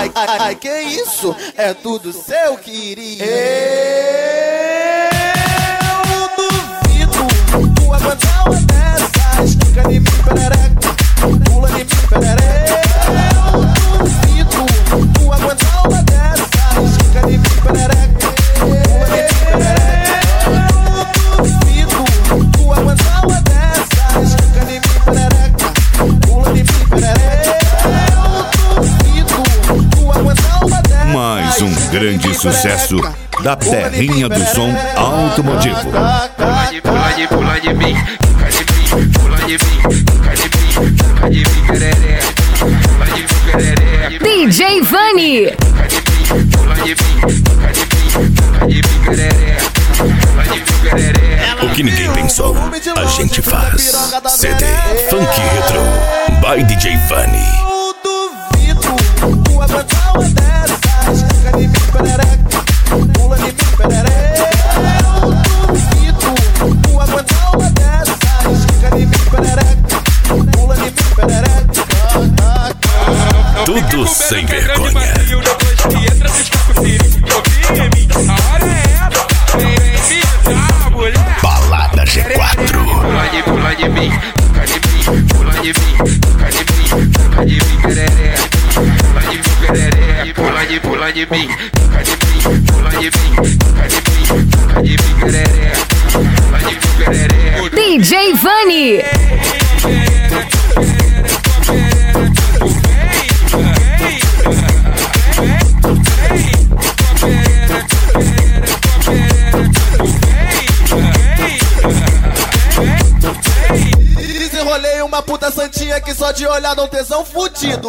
Ai, que isso? É tudo seu, querido. Eu duvido tu aguentar uma dessas. Fica de mim, perereca, pula de mim, perereca. Eu duvido tu aguentar uma dessas. Fica de mim, perereca, pula de mim, perereca. Eu duvido tu aguentar uma dessas. Fica de mim, perereca, pula de mim, perereca. Mais um grande sucesso da terrinha do som automotivo. Pula de mim, pula de mim, perereca. DJ Vani. O que ninguém pensou, a gente faz. CD Funk Retro by DJ Vani. Eu duvido tu aguentar uma dessas. Fica de mim, perereca, pula de mim, perereca. Eu duvido tu aguentar uma dessas. Fica de mim, perereca, pula de mim, perereca. Tudo sem vergonha. Balada G4. Pula de mim, pula de mim, perereca. Pula de mim, perereca. DJ Vani. Desenrolei uma puta santinha que só de olhar dá um tesão fudido.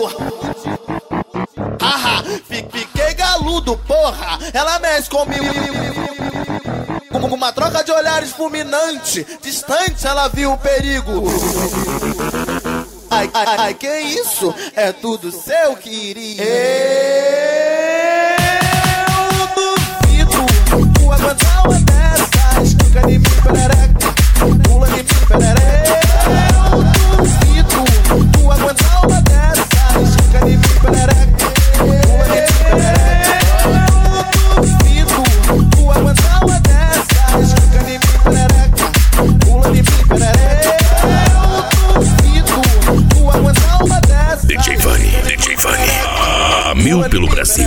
Haha, fiquei galudo, porra. Ela mexe comigo. Com uma troca de olhares fulminante. Distante ela viu o perigo. Ai, que isso? É tudo seu, querido. Eu duvido tu aguentar uma dessas. Fica de mim, perereca, pula de mim, perereca. Eu duvido tu aguentar uma dessas. Fica de mim, perereca, pula de mim, perereca. Eu duvido tu aguentar uma dessas. Fica de mim, perereca, pula de mim, perereca. Eu duvido tu aguentar uma dessas. DJ Vani, a mil pelo Brasil.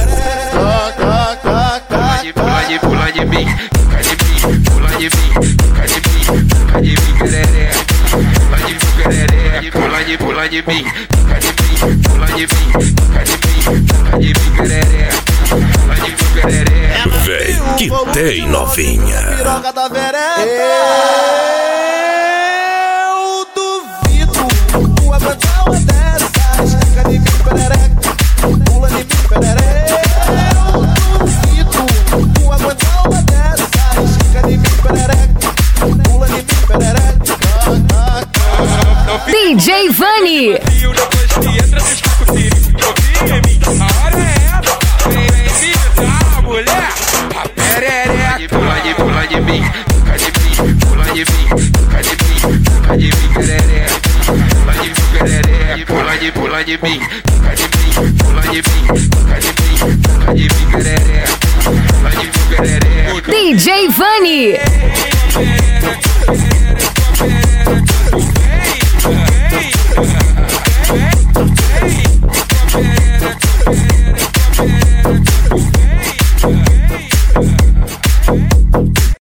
Pula de mim, pula de mim, perereca. Pula de mim, perereca. Vem que tem novinha. Piroca da vereda. Eu duvido tu aguentar uma dessas. Fica de mim, perereca, pula de mim, perereca. Eu duvido tu aguentar uma dessas. Fica de mim, perereca, pula de mim, perereca. DJ Vani. Pula de mim, perereca. Pula de mim, perereca. DJ Vani.